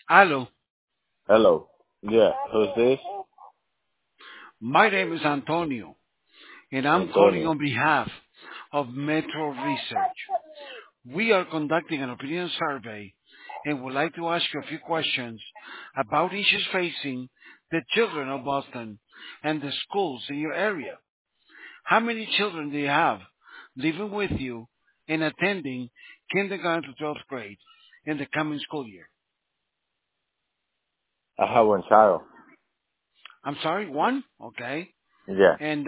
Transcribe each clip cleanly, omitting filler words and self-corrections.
Hello, Hello. Yeah, who's this? my name is Antonio, and I'm calling Antonio. on behalf of Metro Research. We are conducting an opinion survey and would like to ask you a few questions about issues facing the children of Boston and the schools in your area. How many children do you have living with you and attending kindergarten to 12th grade in the coming school year? I have one child. I'm sorry, one? Okay. Yeah. And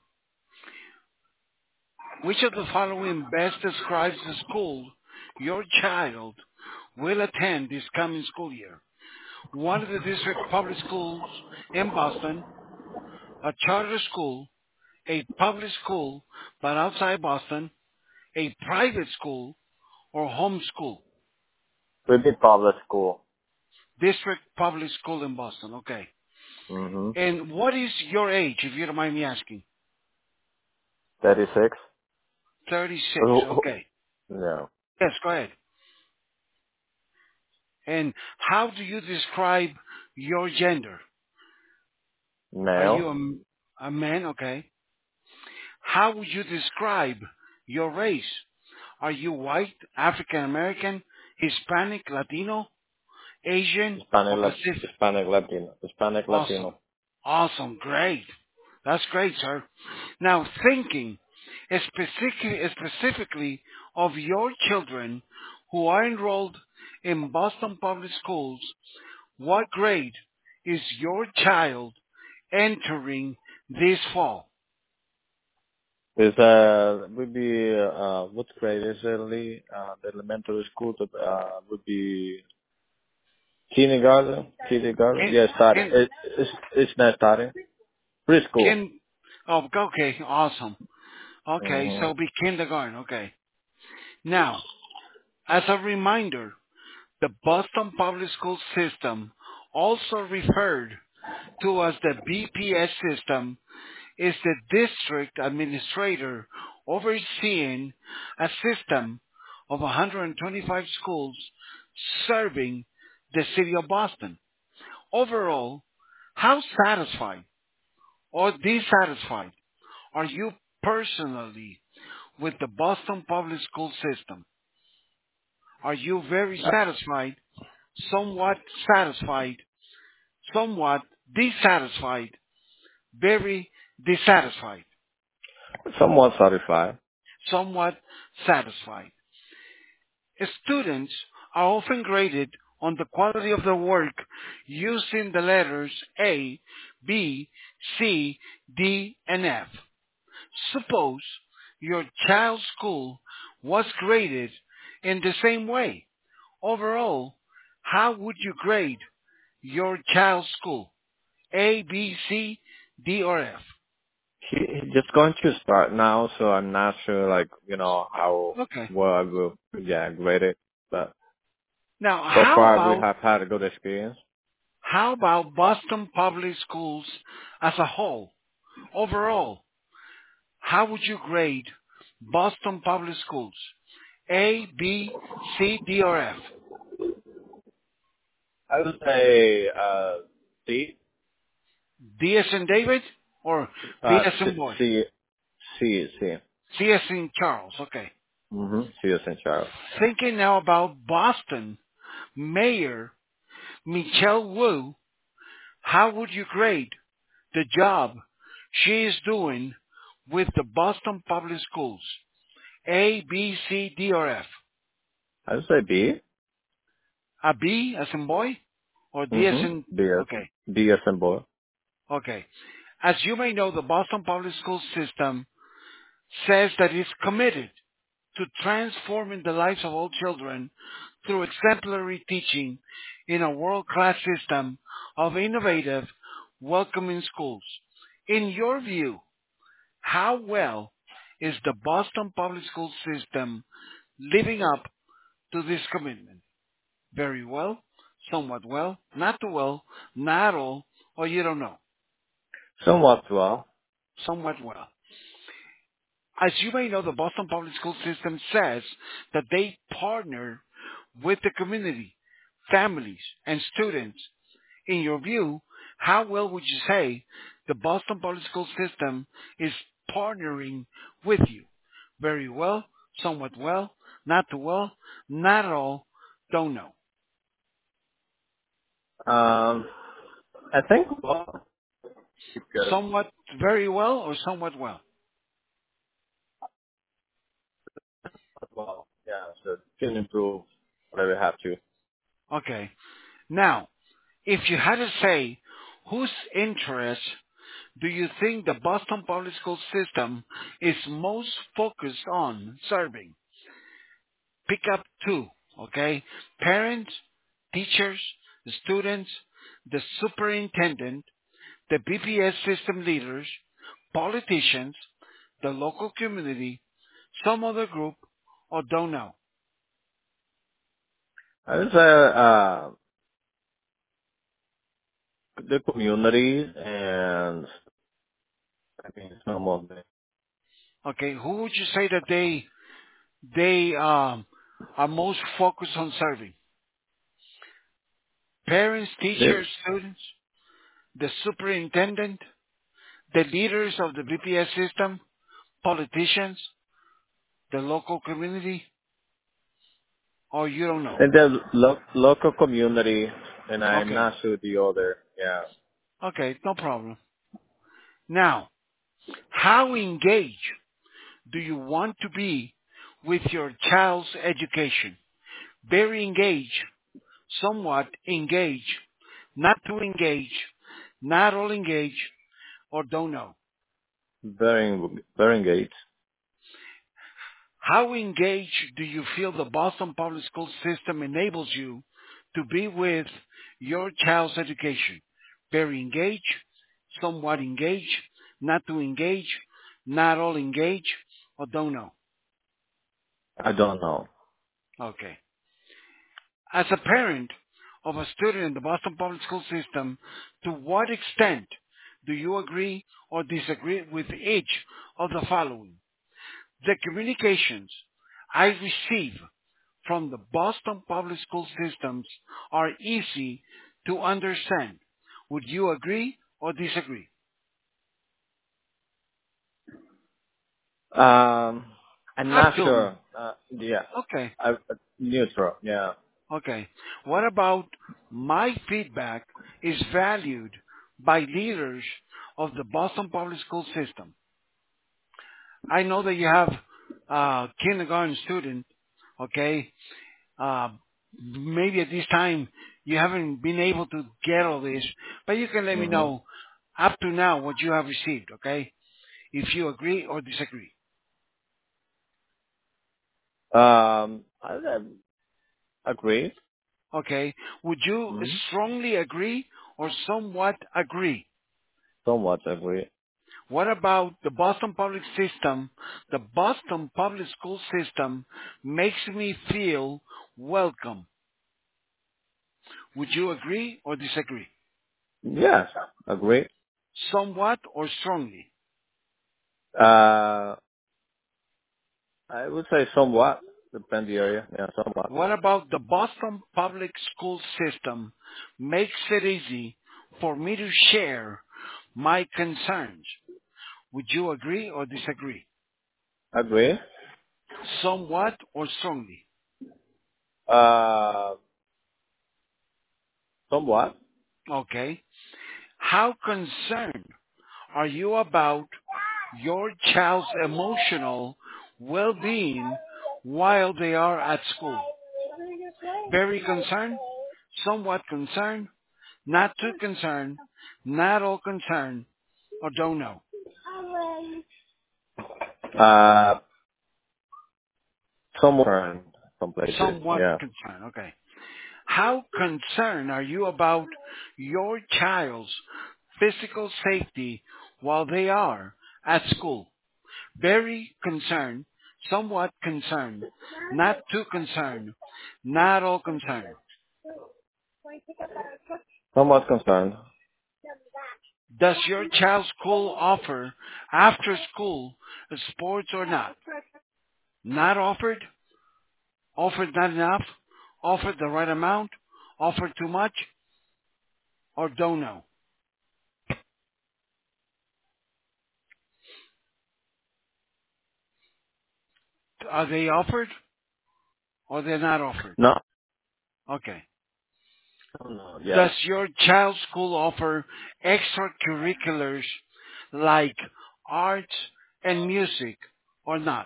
which of the following best describes the school your child will attend this coming school year? One of the district public schools in Boston, a charter school, a public school but outside Boston, a private school, or home school? We did public school. District public school in Boston, okay. Mm-hmm. And what is your age, if you don't mind me asking? 36. 36, Who- okay. No. Yes, go ahead. And how do you describe your gender? Are you Male. a man? Okay. How would you describe your race? Are you white, African American, Hispanic, Latino, Asian, or Pacific? Hispanic Latino. Hispanic Awesome. Latino. Awesome. Great. That's great, sir. Now, thinking specifically of your children who are enrolled in Boston Public Schools, what grade is your child entering this fall? Is would be what grade is it, Lee? The elementary school that would be kindergarten. Kindergarten. Kin, Yeah, starting. kin, It's not starting. Preschool. kin, oh, okay, awesome. Okay, Mm-hmm. so be kindergarten, okay. Now, as a reminder, the Boston Public School System, also referred to as the BPS system, is the district administrator overseeing a system of 125 schools serving the city of Boston. Overall, how satisfied or dissatisfied are you personally with the Boston public school system? Are you very satisfied, somewhat satisfied, somewhat dissatisfied, very dissatisfied, Somewhat satisfied. somewhat satisfied? Students are often graded on the quality of their work using the letters A, B, C, D, and F. Suppose your child's school was graded in the same way. Overall, how would you grade your child's school? A, B, C, D, or F? He just going to start now, so I'm not sure, like, how Okay. well I will, yeah, grade it. But Now, so far, we have had a good experience. how about Boston Public Schools as a whole? Overall, how would you grade Boston Public Schools? A, B, C, D, or F? I would say, C, D as in David or B uh, as C, in boy? C, C, C. C as in Charles. Okay. Mm-hmm. C is in Charles. Thinking now about Boston Mayor Michelle Wu, how would you grade the job she is doing with the Boston Public Schools? A, B, C, D, or F? I would say B. A B as in boy or D as Mm-hmm. in, okay, B as in boy. okay. As you may know, the Boston Public School system says that it's committed to transforming the lives of all children through exemplary teaching in a world-class system of innovative, welcoming schools. In your view, how well is the Boston Public School system living up to this commitment? Very well, somewhat well, not too well, not at all, or you don't know. Somewhat well. Somewhat well. As you may know, the Boston Public School System says that they partner with the community families, and students. In your view, how well would you say the Boston Public School System is partnering with you? Very well, somewhat well, not too well, not at all, don't know. Um, I think well, because Somewhat very well or somewhat well? well, yeah, so can improve whatever we have to. Okay. Now, if you had to say whose interest do you think the Boston Public School System is most focused on serving? Pick up two, okay? Parents, teachers, students, the superintendent, the BPS system leaders, politicians, the local community, some other group, or don't know. I would say the community and I mean some of Okay, who would you say that they are most focused on serving? Parents, the teachers, students, the superintendent, the leaders of the BPS system, politicians, the local community, or you don't know? and the local community, and I'm Okay, not sure the other. Yeah. okay, no problem. Now, how engaged do you want to be with your child's education? Very engaged, somewhat engaged, not too engaged, not all engaged, or don't know. Very engaged. How engaged do you feel the Boston Public School System enables you to be with your child's education? Very engaged, somewhat engaged, not too engaged, not all engaged, or don't know? I don't know. Okay. As a parent of a student in the Boston Public School System, to what extent do you agree or disagree with each of the following? The communications I receive from the Boston Public School Systems are easy to understand. Would you agree or disagree? Um, I'm Up not to me. sure. Yeah, Okay. I neutral. Yeah. Okay. What about my feedback is valued by leaders of the Boston Public School System? I know that you have kindergarten student, okay? Uh, maybe at this time you haven't been able to get all this, but you can let me Hmm. know up to now what you have received, okay? If you agree or disagree. I agree. Okay. Would you Hmm. strongly agree or somewhat agree? Somewhat agree. What about the Boston Public System? The Boston Public School System makes me feel welcome. Would you agree or disagree? Yes, agree. Somewhat or strongly? Uh, I would say somewhat. Depend the area. Yeah, somewhat. What about the Boston Public School System makes it easy for me to share my concerns? Would you agree or disagree? Agree. Somewhat or strongly? Uh, somewhat. Okay. How concerned are you about your child's emotional well-being while they are at school? Very concerned? Somewhat concerned? Not too concerned? Not all concerned? Or don't know? Uh, somewhere in some places. Somewhat Yeah. concerned. Okay. How concerned are you about your child's physical safety while they are at school? Very concerned, somewhat concerned, not too concerned, not all concerned. Somewhat concerned. Does your child's school offer after school sports or not? Not offered? Offered not enough? Offered the right amount? offer too much or don't know? Are they offered or they're not offered? No, Okay. no, Does yes. your child's school offer extracurriculars like arts and music or not?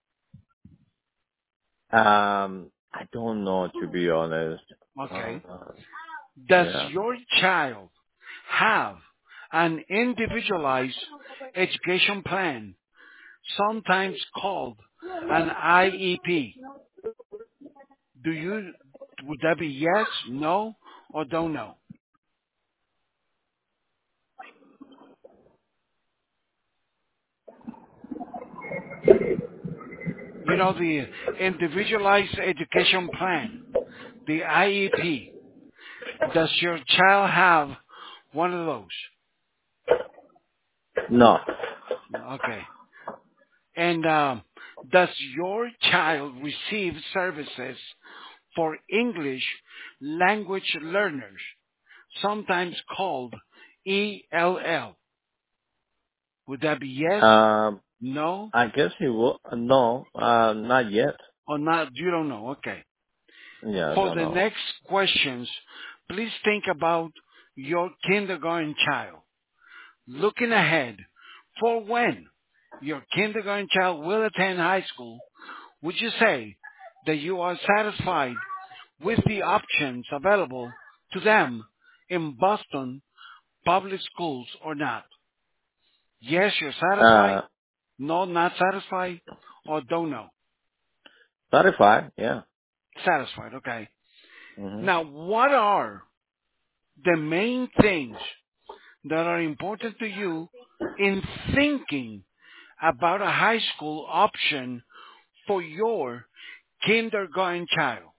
I don't know, to be honest. Okay. Uh, Does yeah. your child have an individualized education plan, sometimes called an IEP? Do you, would that be yes, no, or don't know? You know, the individualized education plan, the IEP. Does your child have one of those? No. Okay. And does your child receive services for English language learners, sometimes called ELL? Would that be yes, Um, no, I guess he will. No, not yet. or not? You don't know. Okay. Yeah, For no, the no. next questions, please think about your kindergarten child. Looking ahead, for when your kindergarten child will attend high school, would you say that you are satisfied with the options available to them in Boston public schools or not? Yes, you're satisfied. Uh, No, not satisfied. Or don't know. 35, yeah. Satisfied, okay. hmm Now, what are the main things that are important to you in thinking about a high school option for your kindergarten child?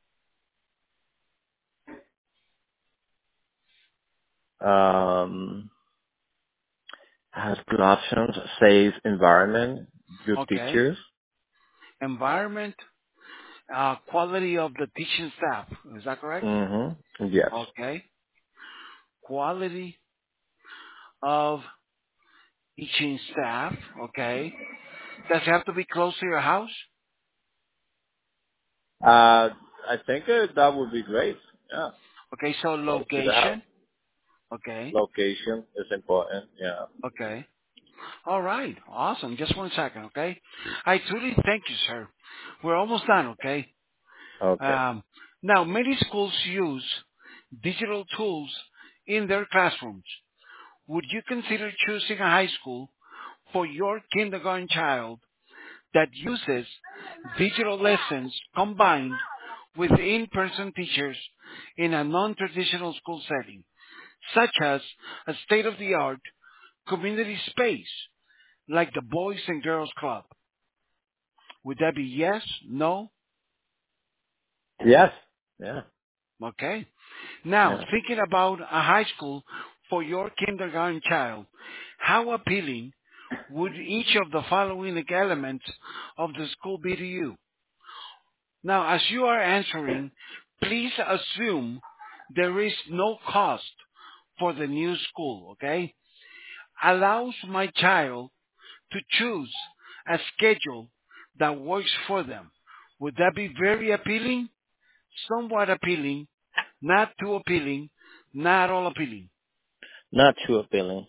Um, has good options, safe environment, good Okay. teachers. Environment, quality of the teaching staff. Is that correct? Yes. Okay. Quality of teaching staff. Okay. Does it have to be close to your house? I think that would be great. Yeah. Okay. So Close to the house. location. Okay. Location is important. Yeah. Okay. All right. Awesome. Just one second. Okay. I truly thank you, sir. We're almost done. Okay. Okay. Um, now, many schools use digital tools in their classrooms. Would you consider choosing a high school for your kindergarten child that uses digital lessons combined with in-person teachers in a non-traditional school setting, such as a state-of-the-art community space like the Boys and Girls Club? Would that be yes, no? Yes. Yeah. Okay. Now, Yeah. thinking about a high school for your kindergarten child, how appealing would each of the following elements of the school be to you? Now, as you are answering, please assume there is no cost for the new school, okay? Allows my child to choose a schedule that works for them. Would that be very appealing? Somewhat appealing, not too appealing, not all appealing. Not too appealing.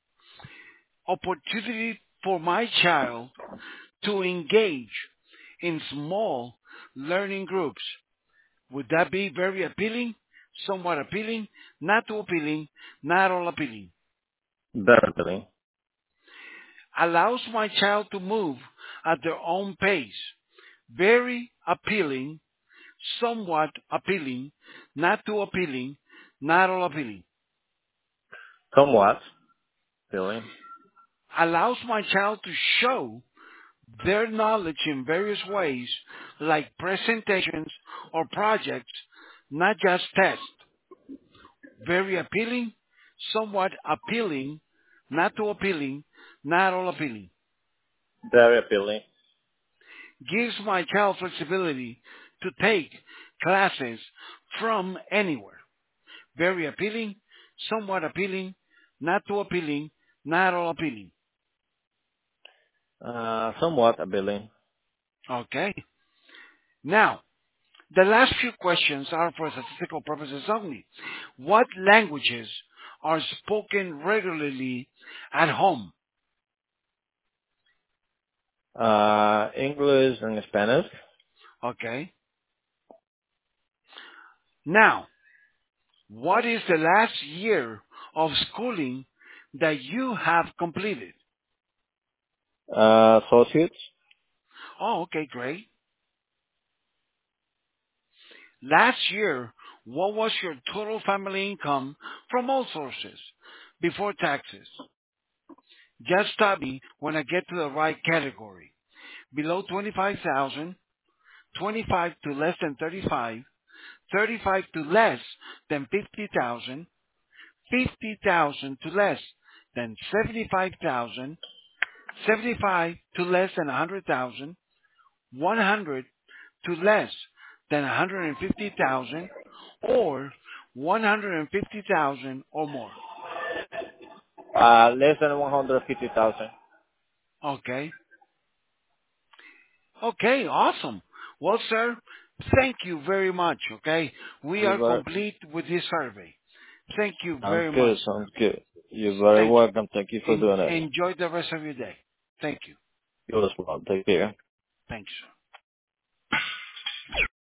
Opportunity for my child to engage in small learning groups. Would that be very appealing? Somewhat appealing, not too appealing, not all appealing. Very appealing. Allows my child to move at their own pace. Very appealing, somewhat appealing, not too appealing, not all appealing. Somewhat appealing. Allows my child to show their knowledge in various ways, like presentations or projects, not just tests. Very appealing, somewhat appealing, not too appealing, not all appealing. Very appealing. Gives my child flexibility to take classes from anywhere. Very appealing, somewhat appealing, not too appealing, not at all appealing. Somewhat appealing. Okay. Now, the last few questions are for statistical purposes only. What languages are spoken regularly at home? English and Spanish. Okay. Now, what is the last year of schooling that you have completed? Associates. Oh, okay, great. Last year, what was your total family income from all sources before taxes? Just stop me when I get to the right category. Below 25,000, 25 to less than 35, 35 to less than 50,000, 50,000 to less than 75,000, 75 to less than 100,000, 100 to less than 150,000, or 150,000 or more. Less than 150,000. Okay. Okay, awesome. Well, sir, thank you very much, okay? We You are very complete with this survey. Thank you sounds very much. good. Sounds good. You're very Thank welcome. Thank you you. for doing it. Enjoy the rest of your day. Thank you. You as well. Take care. Thanks, sir.